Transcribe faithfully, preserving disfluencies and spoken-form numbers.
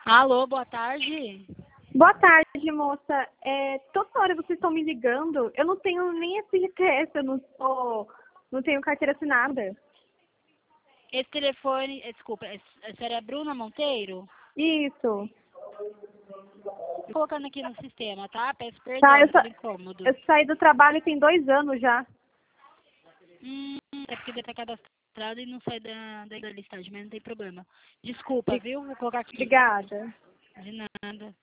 Alô, boa tarde. Boa tarde, moça. É, toda hora vocês estão me ligando. Eu não tenho nem F G T S, eu não, sou, não tenho carteira assinada. Esse telefone, eh, desculpa, essa era a Bruna Monteiro? Isso. Tô colocando aqui no sistema, tá? Peço Tá, eu, perdão sa pelo incômodo. eu saí do trabalho tem dois anos já. Hum, é porque deve estar cadastrado e não sai da, da, da listagem, mas não tem problema. Desculpa, De- viu? Vou colocar aqui. Obrigada. De nada.